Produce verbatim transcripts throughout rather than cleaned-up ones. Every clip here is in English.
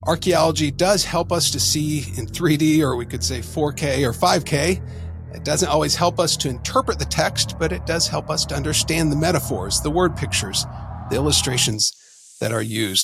Archaeology does help us to see in three D, or we could say four K or five K. It doesn't always help us to interpret the text, but it does help us to understand the metaphors, the word pictures, the illustrations that are used.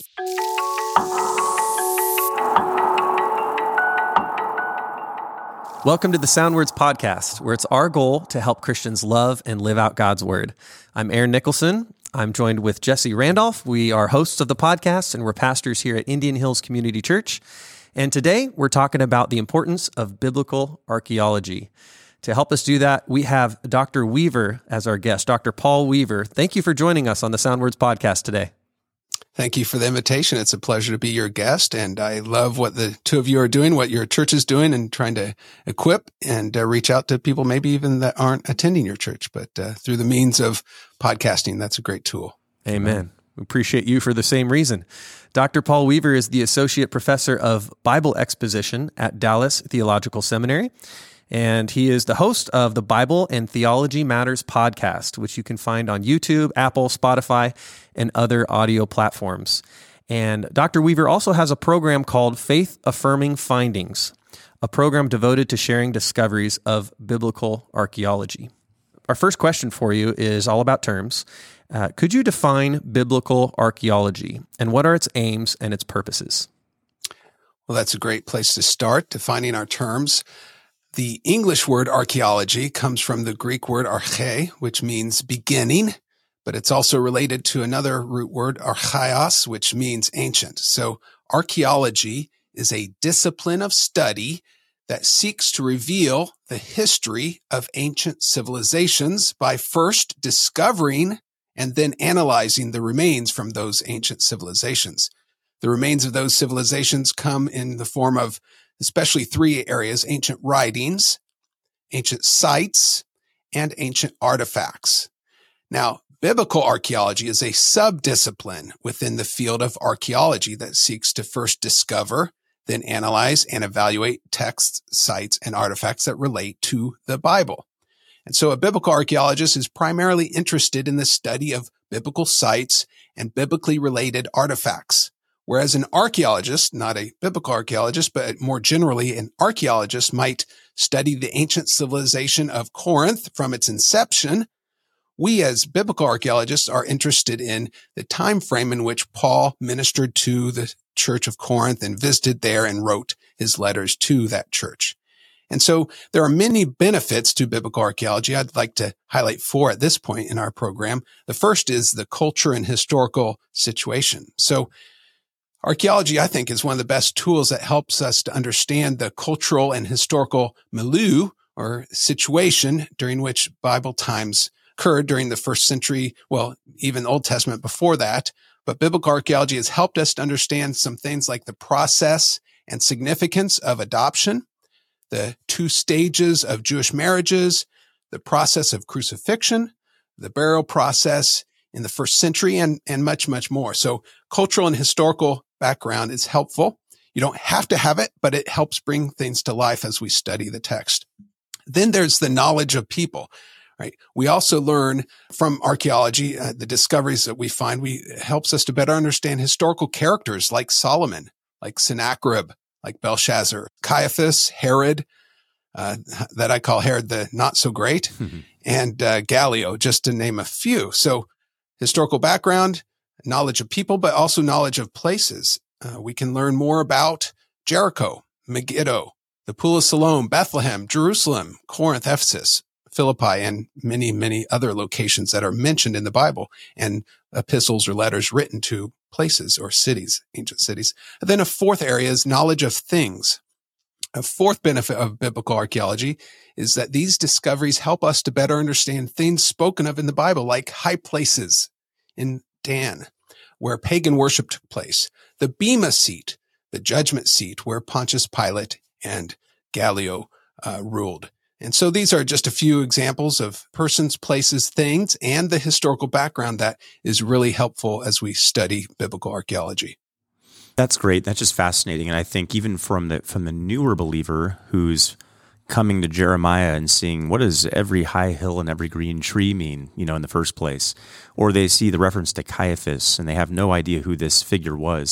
Welcome to the Soundwords Podcast, where it's our goal to help Christians love and live out God's Word. I'm Aaron Nicholson. I'm joined with Jesse Randolph. We are hosts of the podcast, and we're pastors here at Indian Hills Community Church. And today, we're talking about the importance of biblical archaeology. To help us do that, we have Doctor Weaver as our guest, Doctor Paul Weaver. Thank you for joining us on the Soundwords Podcast today. Thank you for the invitation. It's a pleasure to be your guest, and I love what the two of you are doing, what your church is doing, and trying to equip and uh, reach out to people maybe even that aren't attending your church, but uh, through the means of podcasting, that's a great tool. Amen. We appreciate you for the same reason. Doctor Paul Weaver is the Associate Professor of Bible Exposition at Dallas Theological Seminary, and he is the host of the Bible and Theology Matters podcast, which you can find on YouTube, Apple, Spotify, and other audio platforms. And Doctor Weaver also has a program called Faith Affirming Findings, a program devoted to sharing discoveries of biblical archaeology. Our first question for you is all about terms. Uh, could you define biblical archaeology, and what are its aims and its purposes? Well, that's a great place to start, defining our terms. The English word archaeology comes from the Greek word arche, which means beginning, but it's also related to another root word, archaios, which means ancient. So archaeology is a discipline of study that seeks to reveal the history of ancient civilizations by first discovering and then analyzing the remains from those ancient civilizations. The remains of those civilizations come in the form of especially three areas: ancient writings, ancient sites, and ancient artifacts. Now, biblical archaeology is a sub-discipline within the field of archaeology that seeks to first discover, then analyze and evaluate texts, sites, and artifacts that relate to the Bible. And so a biblical archaeologist is primarily interested in the study of biblical sites and biblically related artifacts. Whereas an archaeologist, not a biblical archaeologist, but more generally an archaeologist, might study the ancient civilization of Corinth from its inception, we as biblical archaeologists are interested in the time frame in which Paul ministered to the church of Corinth and visited there and wrote his letters to that church. And so there are many benefits to biblical archaeology. I'd like to highlight four at this point in our program. The first is the culture and historical situation. So archaeology, I think, is one of the best tools that helps us to understand the cultural and historical milieu or situation during which Bible times occurred during the first century, well, even Old Testament before that. But biblical archaeology has helped us to understand some things like the process and significance of adoption, the two stages of Jewish marriages, the process of crucifixion, the burial process in the first century, and, and much, much more. So cultural and historical background is helpful. You don't have to have it, but it helps bring things to life as we study the text. Then there's the knowledge of people, right? We also learn from archaeology, uh, the discoveries that we find, we it helps us to better understand historical characters like Solomon, like Sennacherib, like Belshazzar, Caiaphas, Herod, uh, that I call Herod the not so great, mm-hmm. and uh, Gallio, just to name a few. So historical background, knowledge of people, but also knowledge of places. Uh, we can learn more about Jericho, Megiddo, the Pool of Siloam, Bethlehem, Jerusalem, Corinth, Ephesus, Philippi, and many, many other locations that are mentioned in the Bible and epistles or letters written to places or cities, ancient cities. And then a fourth area is knowledge of things. A fourth benefit of biblical archaeology is that these discoveries help us to better understand things spoken of in the Bible, like high places in Dan, where pagan worship took place, the Bema seat, the judgment seat where Pontius Pilate and Gallio uh, ruled. And so these are just a few examples of persons, places, things, and the historical background that is really helpful as we study biblical archaeology. That's great. That's just fascinating. And I think even from the from the newer believer who's coming to Jeremiah and seeing what does every high hill and every green tree mean, you know, in the first place, or they see the reference to Caiaphas and they have no idea who this figure was.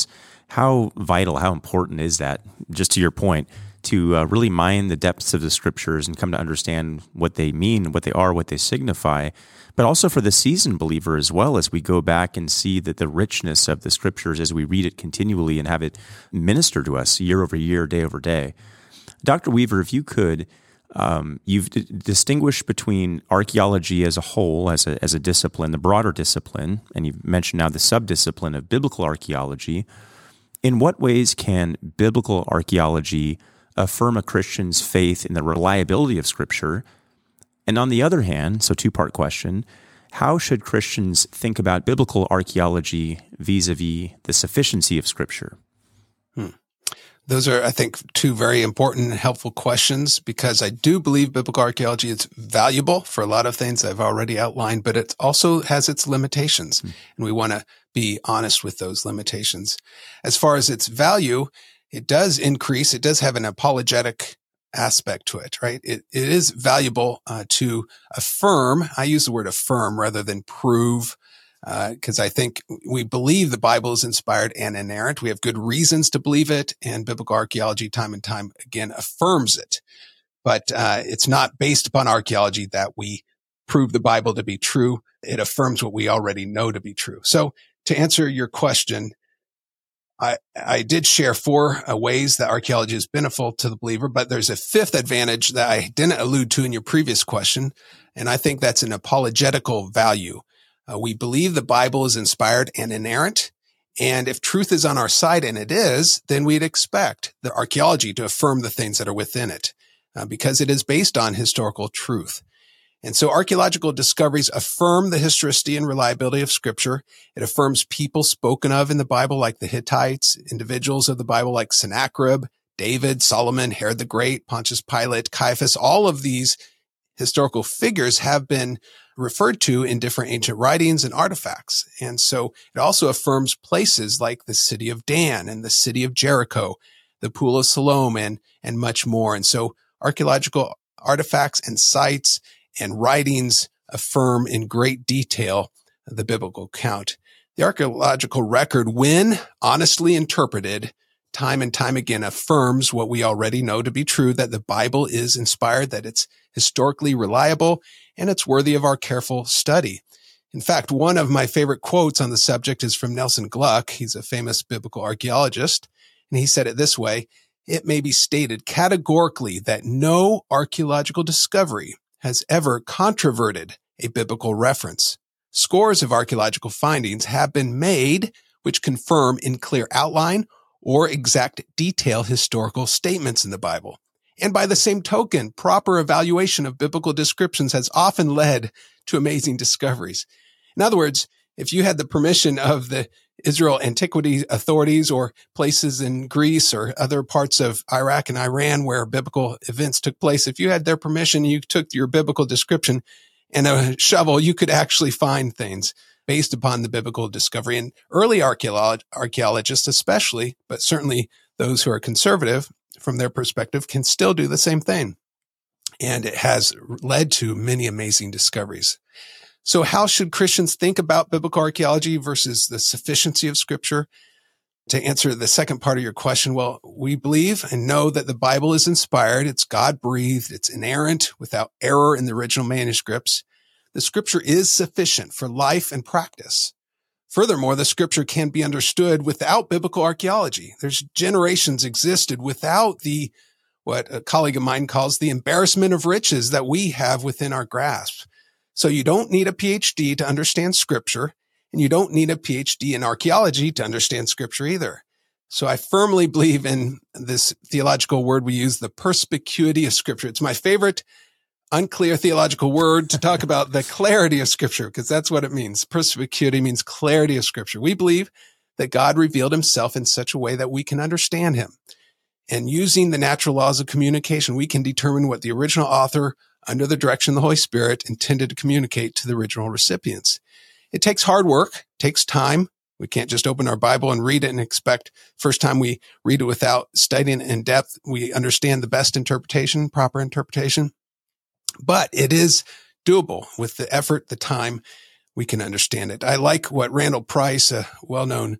how vital, how important is that, just to your point, to uh, really mine the depths of the scriptures and come to understand what they mean, what they are, what they signify, but also for the seasoned believer as well, as we go back and see that the richness of the scriptures as we read it continually and have it minister to us year over year, day over day. Doctor Weaver, if you could, um, you've d- distinguished between archaeology as a whole, as a, as a discipline, the broader discipline, and you've mentioned now the sub-discipline of biblical archaeology. In what ways can biblical archaeology affirm a Christian's faith in the reliability of Scripture? And on the other hand, so two-part question, how should Christians think about biblical archaeology vis-a-vis the sufficiency of Scripture? Hmm. Those are, I think, two very important and helpful questions, because I do believe biblical archaeology is valuable for a lot of things I've already outlined, but it also has its limitations, hmm. and we want to be honest with those limitations. As far as its value, it does increase. It does have an apologetic aspect to it, right? It, it is valuable uh, to affirm. I use the word affirm rather than prove, because uh, I think we believe the Bible is inspired and inerrant. We have good reasons to believe it, and biblical archaeology time and time again affirms it. But uh, it's not based upon archaeology that we prove the Bible to be true. It affirms what we already know to be true. So to answer your question, I, I did share four uh, ways that archaeology is beneficial to the believer, but there's a fifth advantage that I didn't allude to in your previous question, and I think that's an apologetical value. Uh, we believe the Bible is inspired and inerrant, and if truth is on our side, and it is, then we'd expect the archaeology to affirm the things that are within it, uh, because it is based on historical truth. And so archaeological discoveries affirm the historicity and reliability of Scripture. It affirms people spoken of in the Bible like the Hittites, individuals of the Bible like Sennacherib, David, Solomon, Herod the Great, Pontius Pilate, Caiaphas. All of these historical figures have been referred to in different ancient writings and artifacts. And so it also affirms places like the city of Dan and the city of Jericho, the Pool of Siloam, and, and much more. And so archaeological artifacts and sites and writings affirm in great detail the biblical account. The archaeological record, when honestly interpreted, time and time again affirms what we already know to be true, that the Bible is inspired, that it's historically reliable, and it's worthy of our careful study. In fact, one of my favorite quotes on the subject is from Nelson Gluck. He's a famous biblical archaeologist, and he said it this way: "It may be stated categorically that no archaeological discovery has ever controverted a biblical reference. Scores of archaeological findings have been made which confirm in clear outline or exact detail historical statements in the Bible. And by the same token, proper evaluation of biblical descriptions has often led to amazing discoveries." In other words, if you had the permission of the Israel Antiquity Authorities or places in Greece or other parts of Iraq and Iran where biblical events took place, if you had their permission, you took your biblical description and a shovel, you could actually find things based upon the biblical discovery. And early archeolog- archaeologists especially, but certainly those who are conservative from their perspective, can still do the same thing. And it has led to many amazing discoveries. So how should Christians think about biblical archaeology versus the sufficiency of Scripture? To answer the second part of your question, well, we believe and know that the Bible is inspired. It's God-breathed. It's inerrant, without error in the original manuscripts. The Scripture is sufficient for life and practice. Furthermore, the Scripture can be understood without biblical archaeology. There's generations existed without the, what a colleague of mine calls the embarrassment of riches that we have within our grasp. So you don't need a P H D to understand Scripture, and you don't need a P H D in archaeology to understand Scripture either. So I firmly believe in this theological word we use, the perspicuity of Scripture. It's my favorite unclear theological word to talk about the clarity of Scripture, because that's what it means. Perspicuity means clarity of Scripture. We believe that God revealed himself in such a way that we can understand him. And using the natural laws of communication, we can determine what the original author, under the direction of the Holy Spirit, intended to communicate to the original recipients. It takes hard work, takes time. We can't just open our Bible and read it and expect first time we read it without studying it in depth, we understand the best interpretation, proper interpretation. But it is doable. With the effort, the time, we can understand it. I like what Randall Price, a well-known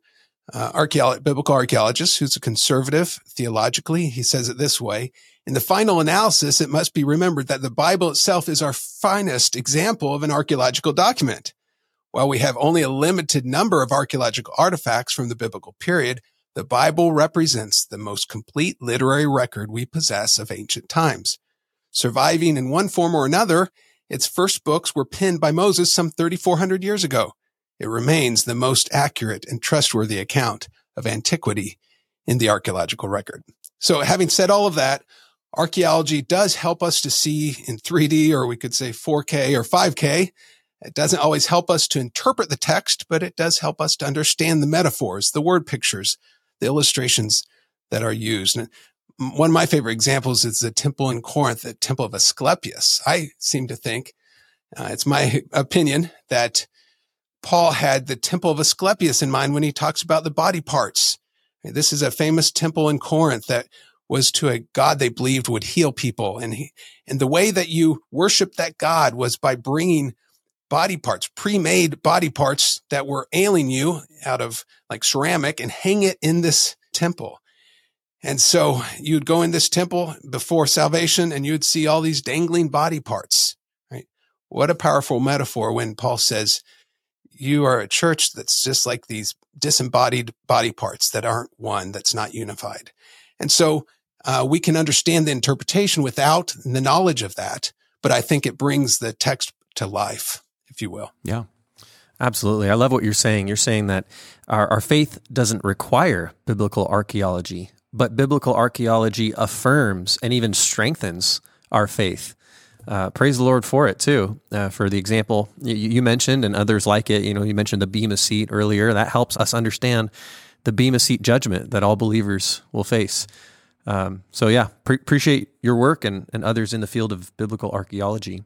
uh, archaeolo- biblical archaeologist who's a conservative theologically. He says it this way: in the final analysis, it must be remembered that the Bible itself is our finest example of an archaeological document. While we have only a limited number of archaeological artifacts from the biblical period, the Bible represents the most complete literary record we possess of ancient times. Surviving in one form or another, its first books were penned by Moses some thirty-four hundred years ago. It remains the most accurate and trustworthy account of antiquity in the archaeological record. So having said all of that, archaeology does help us to see in three D, or we could say four K or five K. It doesn't always help us to interpret the text, but it does help us to understand the metaphors, the word pictures, the illustrations that are used. And one of my favorite examples is the temple in Corinth, the temple of Asclepius. I seem to think, uh, it's my opinion, that Paul had the temple of Asclepius in mind when he talks about the body parts. This is a famous temple in Corinth that was to a god they believed would heal people. And he, and the way that you worship that god was by bringing body parts, pre-made body parts that were ailing you out of like ceramic, and hang it in this temple. And so you'd go in this temple before salvation and you'd see all these dangling body parts, right? What a powerful metaphor when Paul says, you are a church that's just like these disembodied body parts that aren't one, that's not unified. And so uh, we can understand the interpretation without the knowledge of that, but I think it brings the text to life, if you will. Yeah. Absolutely. I love what you're saying. You're saying that our, our faith doesn't require biblical archaeology, but biblical archaeology affirms and even strengthens our faith. Uh, praise the Lord for it too. Uh, for the example you, you mentioned, and others like it, you know, you mentioned the Bema Seat earlier. That helps us understand the Bema Seat judgment that all believers will face. Um, so yeah, pre- appreciate your work and, and others in the field of biblical archaeology.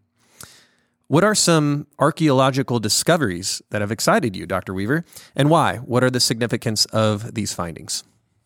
What are some archaeological discoveries that have excited you, Doctor Weaver, and why? What are the significance of these findings?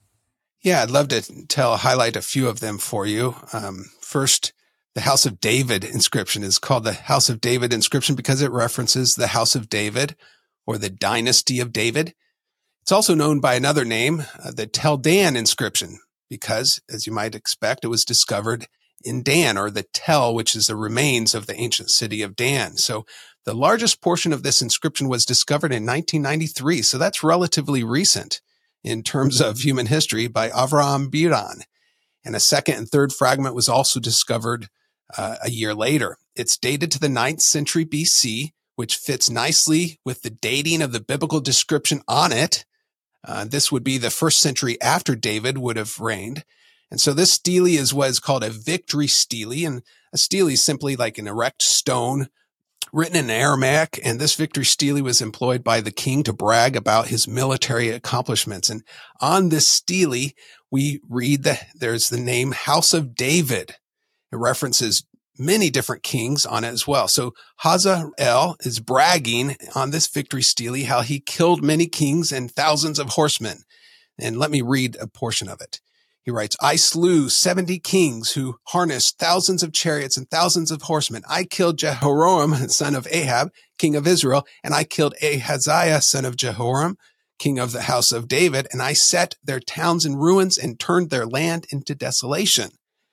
Yeah, I'd love to tell, highlight a few of them for you. Um, first, the House of David inscription is called the House of David inscription because it references the House of David, or the dynasty of David. It's also known by another name, uh, the Tel Dan inscription, because, as you might expect, it was discovered in Dan, or the Tel, which is the remains of the ancient city of Dan. So the largest portion of this inscription was discovered in nineteen ninety-three. So that's relatively recent in terms of human history, by Avraham Biran. And a second and third fragment was also discovered uh, a year later. It's dated to the ninth century B C, which fits nicely with the dating of the biblical description on it. Uh, this would be the first century after David would have reigned. And so this stele is what is called a victory stele. And a stele is simply like an erect stone written in Aramaic. And this victory stele was employed by the king to brag about his military accomplishments. And on this stele, we read that there's the name House of David. It references many different kings on it as well. So Hazael is bragging on this victory stele how he killed many kings and thousands of horsemen. And let me read a portion of it. He writes, I slew seventy kings who harnessed thousands of chariots and thousands of horsemen. I killed Jehoram, son of Ahab, king of Israel, and I killed Ahaziah, son of Jehoram, king of the house of David, and I set their towns in ruins and turned their land into desolation.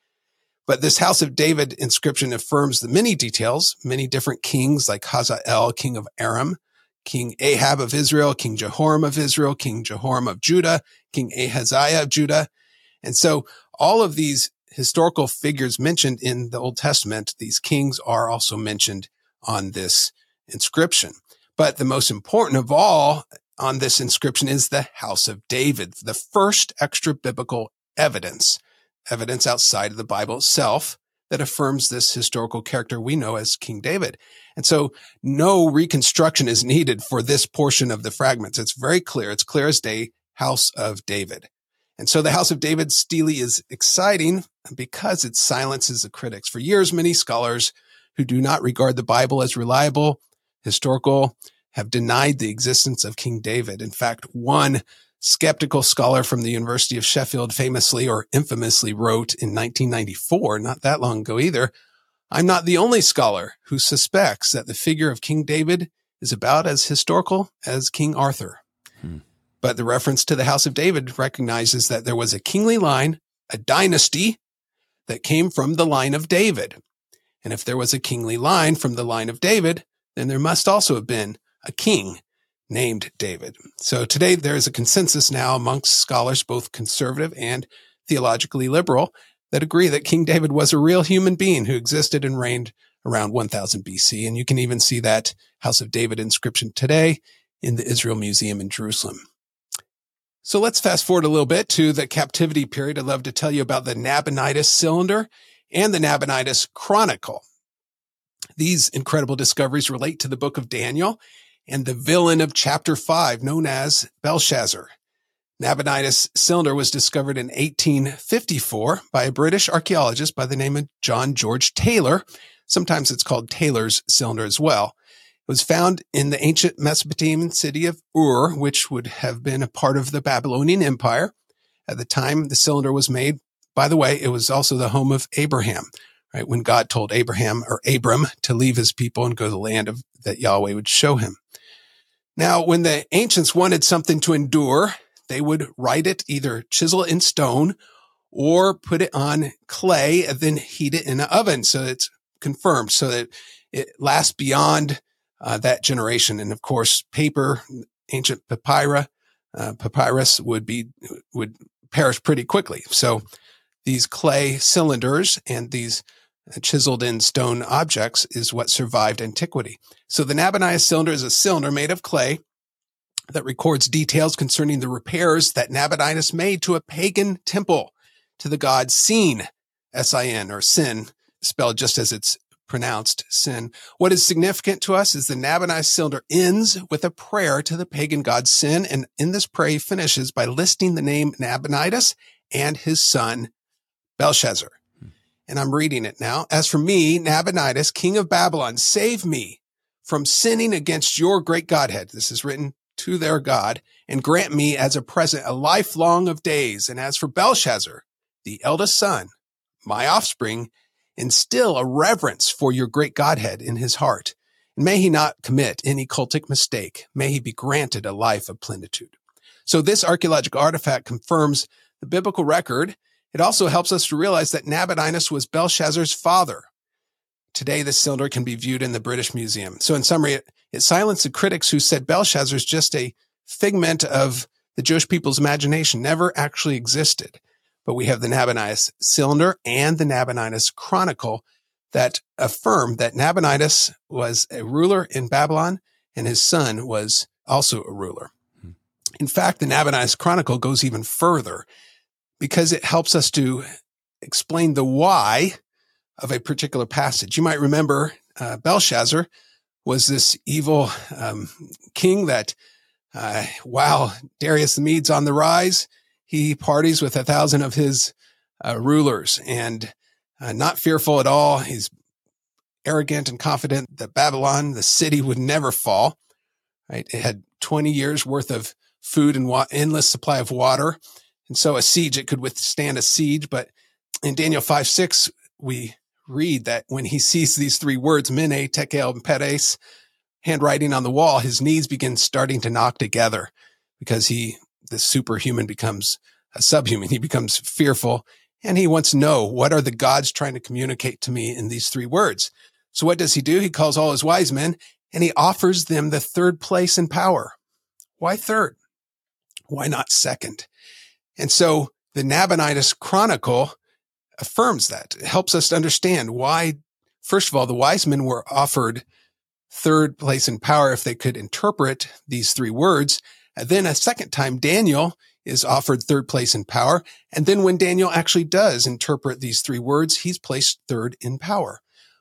But this House of David inscription affirms the many details, many different kings like Hazael, king of Aram, King Ahab of Israel, King Jehoram of Israel, King Jehoram of Judah, King Ahaziah of Judah. And so all of these historical figures mentioned in the Old Testament, these kings are also mentioned on this inscription. But the most important of all on this inscription is the House of David, the first extra biblical evidence, evidence outside of the Bible itself that affirms this historical character we know as King David. And so no reconstruction is needed for this portion of the fragments. It's very clear. It's clear as day, House of David. And so the House of David stele is exciting because it silences the critics. For years, many scholars who do not regard the Bible as reliable, historical, have denied the existence of King David. In fact, one skeptical scholar from the University of Sheffield famously or infamously wrote in nineteen ninety-four, not that long ago either, I'm not the only scholar who suspects that the figure of King David is about as historical as King Arthur. Hmm. But the reference to the house of David recognizes that there was a kingly line, a dynasty that came from the line of David. And if there was a kingly line from the line of David, then there must also have been a king named David. So today there is a consensus now amongst scholars, both conservative and theologically liberal, that agree that King David was a real human being who existed and reigned around one thousand B C. And you can even see that House of David inscription today in the Israel Museum in Jerusalem. So let's fast forward a little bit to the captivity period. I'd love to tell you about the Nabonidus Cylinder and the Nabonidus Chronicle. These incredible discoveries relate to the book of Daniel and the villain of chapter five, known as Belshazzar. Nabonidus Cylinder was discovered in eighteen fifty-four by a British archaeologist by the name of John George Taylor. Sometimes it's called Taylor's Cylinder as well. It was found in the ancient Mesopotamian city of Ur, which would have been a part of the Babylonian Empire. At the time the cylinder was made, by the way, it was also the home of Abraham, right? When God told Abraham or Abram to leave his people and go to the land of, that Yahweh would show him. Now, when the ancients wanted something to endure, they would write it, either chisel it in stone or put it on clay and then heat it in an oven so it's confirmed, so that it lasts beyond uh, that generation. And of course, paper, ancient papyrus, uh, papyrus would be would perish pretty quickly. So these clay cylinders and these chiseled in stone objects is what survived antiquity. So the Nabonidus cylinder is a cylinder made of clay that records details concerning the repairs that Nabonidus made to a pagan temple to the god Sin, S I N, or Sin, spelled just as it's pronounced, Sin. What is significant to us is the Nabonidus cylinder ends with a prayer to the pagan god Sin, and in this prayer he finishes by listing the name Nabonidus and his son Belshazzar. Hmm. And I'm reading it now. As for me, Nabonidus, king of Babylon, save me from sinning against your great Godhead. This is written to their God, and grant me as a present a lifelong of days. And as for Belshazzar, the eldest son, my offspring, instill a reverence for your great Godhead in his heart. And may he not commit any cultic mistake. May he be granted a life of plenitude. So this archaeological artifact confirms the biblical record. It also helps us to realize that Nabonidus was Belshazzar's father. Today, this cylinder can be viewed in the British Museum. So in summary, it, it silenced the critics who said Belshazzar is just a figment of the Jewish people's imagination, never actually existed. But we have the Nabonidus cylinder and the Nabonidus Chronicle that affirm that Nabonidus was a ruler in Babylon and his son was also a ruler. Hmm. In fact, the Nabonidus Chronicle goes even further because it helps us to explain the why of a particular passage. You might remember uh, Belshazzar was this evil um, king that uh, while Darius the Mede's on the rise, he parties with a thousand of his uh, rulers and uh, not fearful at all. He's arrogant and confident that Babylon, the city, would never fall. Right? It had twenty years worth of food and wa- endless supply of water. And so a siege, it could withstand a siege. But in Daniel five six, we read that when he sees these three words, Mene, Tekel, and Peres, handwriting on the wall, his knees begin starting to knock together because he, the superhuman, becomes a subhuman. He becomes fearful and he wants to know, what are the gods trying to communicate to me in these three words? So what does he do? He calls all his wise men and he offers them the third place in power. Why third? Why not second? And so the Nabonidus Chronicle affirms that. It helps us to understand why, first of all, the wise men were offered third place in power if they could interpret these three words. And then a second time, Daniel is offered third place in power. And then when Daniel actually does interpret these three words, he's placed third in power.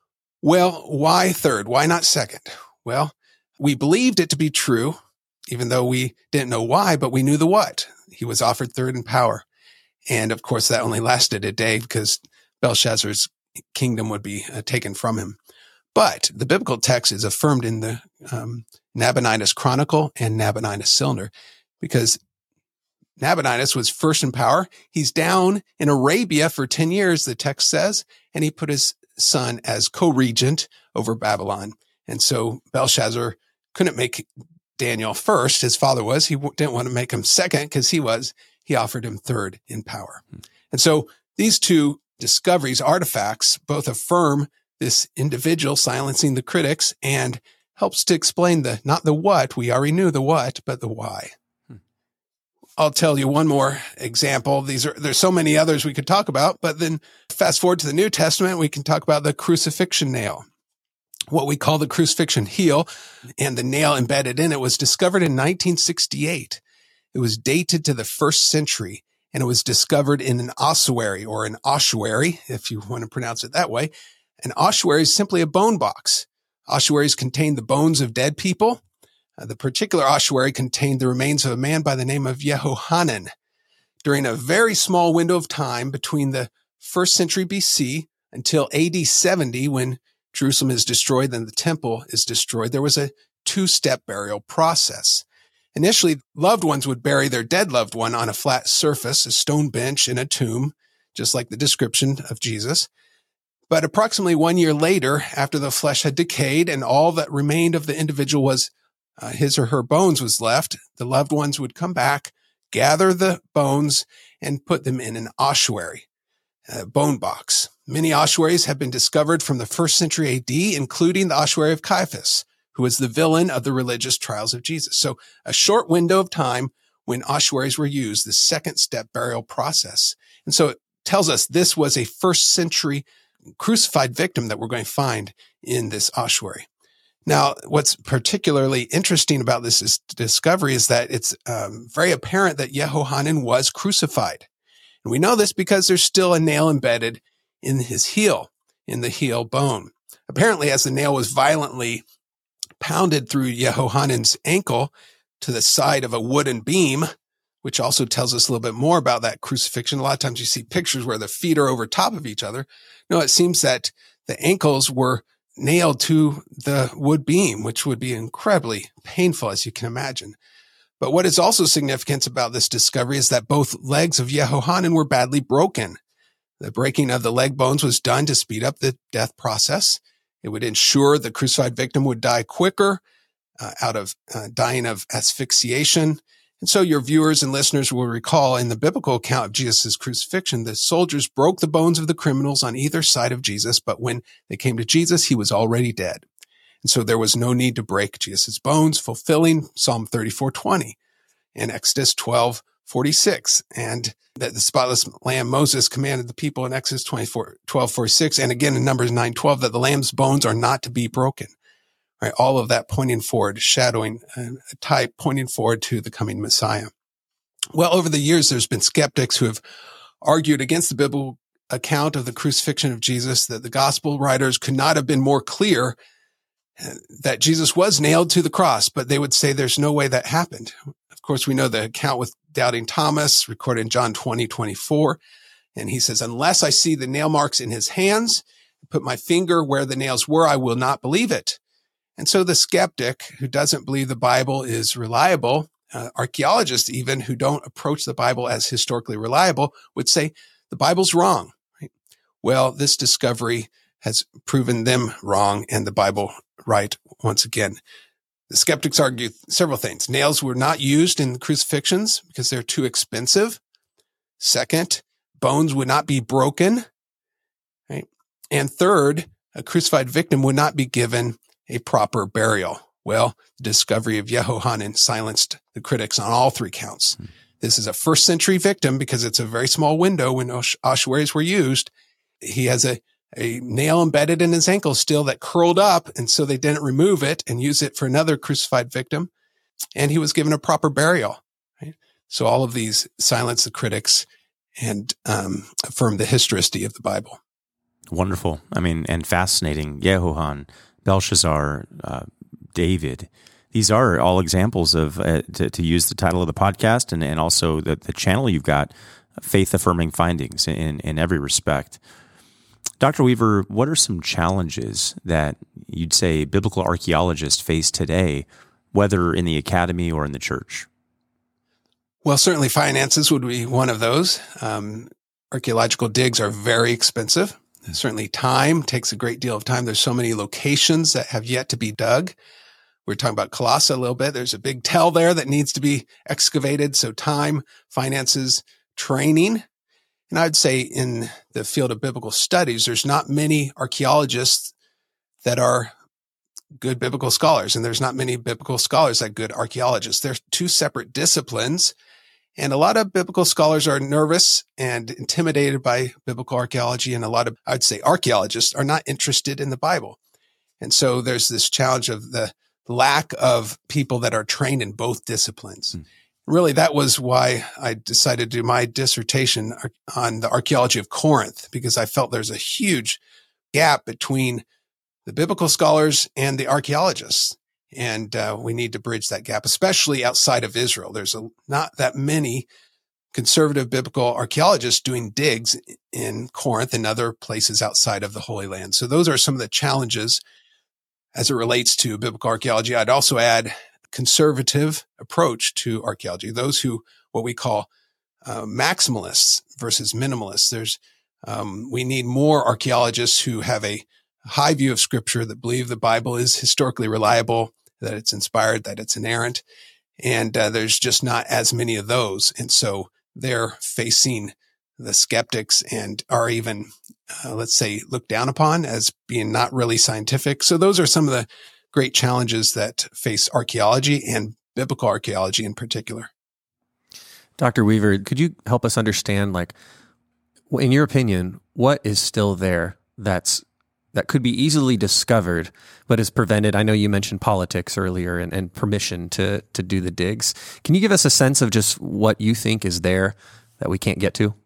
Well, why third? Why not second? Well, we believed it to be true, even though we didn't know why, but we knew the what. He was offered third in power. And of course, that only lasted a day because Belshazzar's kingdom would be uh, taken from him. But the biblical text is affirmed in the um, Nabonidus Chronicle and Nabonidus Cylinder because Nabonidus was first in power. He's down in Arabia for ten years, the text says, and he put his son as co-regent over Babylon. And so Belshazzar couldn't make Daniel first. His father was. He didn't want to make him second because he was. He offered him third in power. Hmm. And so these two discoveries, artifacts, both affirm this individual silencing the critics and helps to explain the, not the what, we already knew the what, but the why. Hmm. I'll tell you one more example. These are, there's so many others we could talk about, but then fast forward to the New Testament, we can talk about the crucifixion nail. What we call the crucifixion heel and the nail embedded in it was discovered in nineteen sixty-eight. It was dated to the first century, and it was discovered in an ossuary or an ossuary, if you want to pronounce it that way. An ossuary is simply a bone box. Ossuaries contain the bones of dead people. Uh, the particular ossuary contained the remains of a man by the name of Yehohanan. During a very small window of time between the first century B C until A D seventy, when Jerusalem is destroyed and the temple is destroyed, there was a two-step burial process. Initially, loved ones would bury their dead loved one on a flat surface, a stone bench in a tomb, just like the description of Jesus. But approximately one year later, after the flesh had decayed and all that remained of the individual was uh, his or her bones was left, the loved ones would come back, gather the bones, and put them in an ossuary, a bone box. Many ossuaries have been discovered from the first century A D, including the ossuary of Caiaphas, who was the villain of the religious trials of Jesus. So a short window of time when ossuaries were used, the second step burial process. And so it tells us this was a first century crucified victim that we're going to find in this ossuary. Now, what's particularly interesting about this is discovery is that it's um, very apparent that Yehohanan was crucified. And we know this because there's still a nail embedded in his heel, in the heel bone. Apparently, as the nail was violently pounded through Yehohanan's ankle to the side of a wooden beam, which also tells us a little bit more about that crucifixion. A lot of times you see pictures where the feet are over top of each other. No, it seems that the ankles were nailed to the wood beam, which would be incredibly painful, as you can imagine. But what is also significant about this discovery is that both legs of Yehohanan were badly broken. The breaking of the leg bones was done to speed up the death process. It would ensure the crucified victim would die quicker uh, out of uh, dying of asphyxiation. And so your viewers and listeners will recall in the biblical account of Jesus' crucifixion, the soldiers broke the bones of the criminals on either side of Jesus, but when they came to Jesus, he was already dead. And so there was no need to break Jesus' bones, fulfilling Psalm thirty-four twenty and Exodus twelve forty-six, and that the spotless lamb Moses commanded the people in Exodus twenty-four twelve forty-six, and again in Numbers nine twelve, that the lamb's bones are not to be broken. Right, all of that pointing forward, shadowing a type pointing forward to the coming Messiah. Well, over the years, there's been skeptics who have argued against the biblical account of the crucifixion of Jesus, that the gospel writers could not have been more clear that Jesus was nailed to the cross, but they would say there's no way that happened. Of course, we know the account with doubting Thomas, recorded in John twenty twenty-four. And he says, unless I see the nail marks in his hands, put my finger where the nails were, I will not believe it. And so the skeptic who doesn't believe the Bible is reliable, uh, archaeologists even who don't approach the Bible as historically reliable, would say the Bible's wrong. Right? Well, this discovery has proven them wrong and the Bible right once again. The skeptics argue several things. Nails were not used in crucifixions because they're too expensive. Second, bones would not be broken. Right? And third, a crucified victim would not be given a proper burial. Well, the discovery of Yehohanan silenced the critics on all three counts. Hmm. This is a first century victim because it's a very small window when ossuaries were used. He has a, a nail embedded in his ankle still that curled up, and so they didn't remove it and use it for another crucified victim. And he was given a proper burial. Right? So all of these silence the critics and um, affirm the historicity of the Bible. Wonderful. I mean, and fascinating. Yehohanan, Belshazzar, uh, David. These are all examples of, uh, to, to use the title of the podcast and, and also the, the channel you've got, faith-affirming findings in, in every respect. Doctor Weaver, what are some challenges that you'd say biblical archaeologists face today, whether in the academy or in the church? Well, certainly finances would be one of those. Um, archaeological digs are very expensive. Certainly time takes a great deal of time. There's so many locations that have yet to be dug. we're talking about Colossae a little bit. There's a big tell there that needs to be excavated. So time, finances, training. And I'd say in the field of biblical studies, there's not many archaeologists that are good biblical scholars, and there's not many biblical scholars that are good archaeologists. They're two separate disciplines. And a lot of biblical scholars are nervous and intimidated by biblical archaeology. And a lot of, I'd say, archaeologists are not interested in the Bible. And so there's this challenge of the lack of people that are trained in both disciplines. Mm. Really, that was why I decided to do my dissertation on the archaeology of Corinth, because I felt there's a huge gap between the biblical scholars and the archaeologists. And uh, we need to bridge that gap, especially outside of Israel. There's a, not that many conservative biblical archaeologists doing digs in Corinth and other places outside of the Holy Land. So those are some of the challenges as it relates to biblical archaeology. I'd also add conservative approach to archaeology, those who, what we call uh, maximalists versus minimalists. There's, um, we need more archaeologists who have a high view of Scripture, that believe the Bible is historically reliable, that it's inspired, that it's inerrant. And uh, there's just not as many of those. And so they're facing the skeptics and are even, uh, let's say, looked down upon as being not really scientific. So those are some of the great challenges that face archaeology and biblical archaeology in particular. Doctor Weaver, could you help us understand, like, in your opinion, what is still there that's that could be easily discovered, but is prevented? I know you mentioned politics earlier and, and permission to to do the digs. Can you give us a sense of just what you think is there that we can't get to?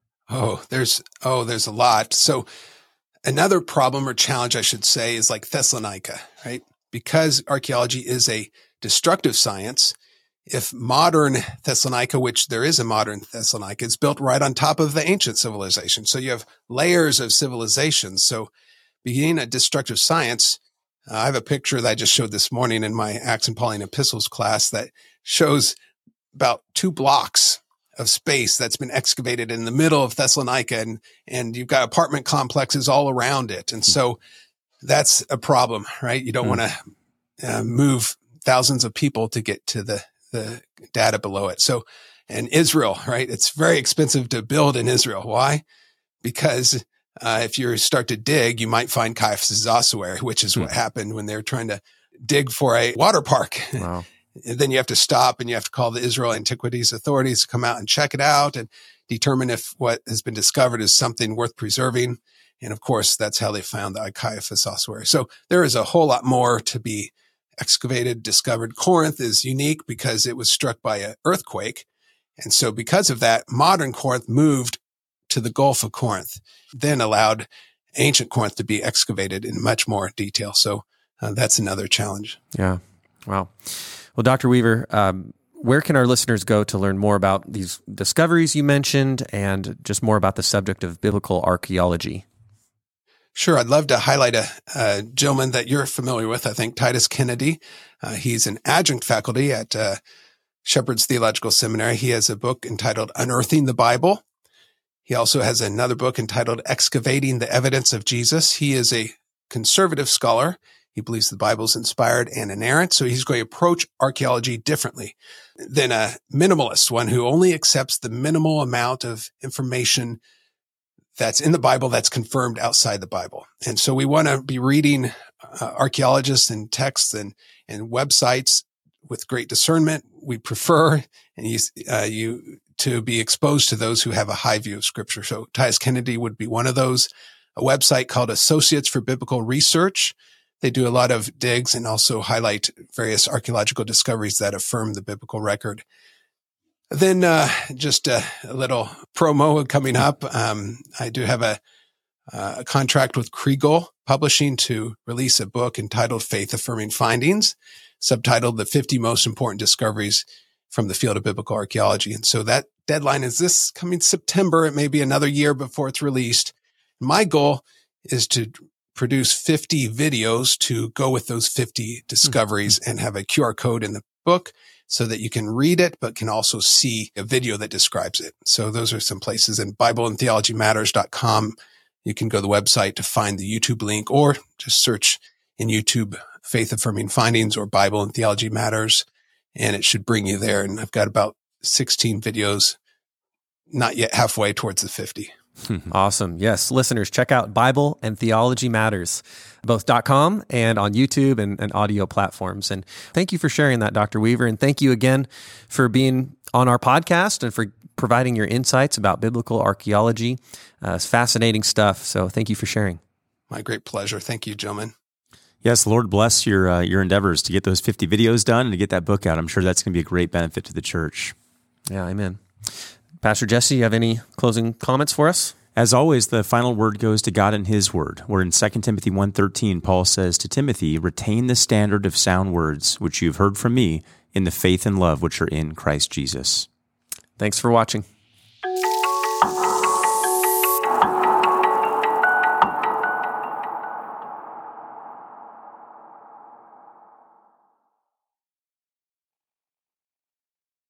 Oh, there's oh, there's a lot. So another problem or challenge, I should say, is like Thessalonica, right? Because archaeology is a destructive science. If modern Thessalonica, which there is a modern Thessalonica, it's built right on top of the ancient civilization. So you have layers of civilizations. So being a destructive science, uh, I have a picture that I just showed this morning in my Acts and Pauline epistles class that shows about two blocks of space that's been excavated in the middle of Thessalonica, and, and you've got apartment complexes all around it. And so that's a problem, right? You don't mm. want to uh, move thousands of people to get to the, the data below it. So, and Israel, right? It's very expensive to build in Israel. Why? Because Uh, if you start to dig, you might find Caiaphas' ossuary, which is what happened when they were trying to dig for a water park. Wow. And then you have to stop and you have to call the Israel Antiquities authorities to come out and check it out and determine if what has been discovered is something worth preserving. And of course, that's how they found the Caiaphas ossuary. So there is a whole lot more to be excavated, discovered. Corinth is unique because it was struck by an earthquake. And so because of that, modern Corinth moved to the Gulf of Corinth, then allowed ancient Corinth to be excavated in much more detail. So uh, that's another challenge. Yeah. Wow. Well, Doctor Weaver, um, where can our listeners go to learn more about these discoveries you mentioned and just more about the subject of biblical archaeology? Sure. I'd love to highlight a, a gentleman that you're familiar with, I think, Titus Kennedy. Uh, he's an adjunct faculty at uh, Shepherd's Theological Seminary. He has a book entitled Unearthing the Bible. He also has another book entitled Excavating the Evidence of Jesus. He is a conservative scholar. He believes the Bible is inspired and inerrant, so he's going to approach archaeology differently than a minimalist, one who only accepts the minimal amount of information that's in the Bible that's confirmed outside the Bible. And so we want to be reading uh, archaeologists and texts and, and websites with great discernment. We prefer, and he's, uh, you, to be exposed to those who have a high view of Scripture. So Titus Kennedy would be one of those. A website called Associates for Biblical Research. They do a lot of digs and also highlight various archaeological discoveries that affirm the biblical record. Then uh, just a, a little promo coming up. Um, I do have a, uh, a contract with Kriegel Publishing to release a book entitled Faith Affirming Findings, subtitled The fifty Most Important Discoveries from the Field of Biblical Archaeology. And so that deadline is this coming September. It may be another year before it's released. My goal is to produce fifty videos to go with those fifty discoveries mm-hmm. and have a Q R code in the book so that you can read it, but can also see a video that describes it. So those are some places. And Bible and Theology Matters dot com. You can go to the website to find the YouTube link or just search in YouTube Faith Affirming Findings or Bible and Theology Matters, and it should bring you there. And I've got about sixteen videos, not yet halfway towards the fifty. Awesome. Yes, listeners, check out Bible and Theology Matters, both .com and on YouTube and, and audio platforms. And thank you for sharing that, Doctor Weaver. And thank you again for being on our podcast and for providing your insights about biblical archaeology. Uh, it's fascinating stuff. So thank you for sharing. My great pleasure. Thank you, gentlemen. Yes, Lord bless your uh, your endeavors to get those fifty videos done and to get that book out. I'm sure that's going to be a great benefit to the church. Yeah, amen. Pastor Jesse, you have any closing comments for us? As always, the final word goes to God and His Word, where in Second Timothy one thirteen, Paul says to Timothy, retain the standard of sound words, which you've heard from me, in the faith and love which are in Christ Jesus. Thanks for watching.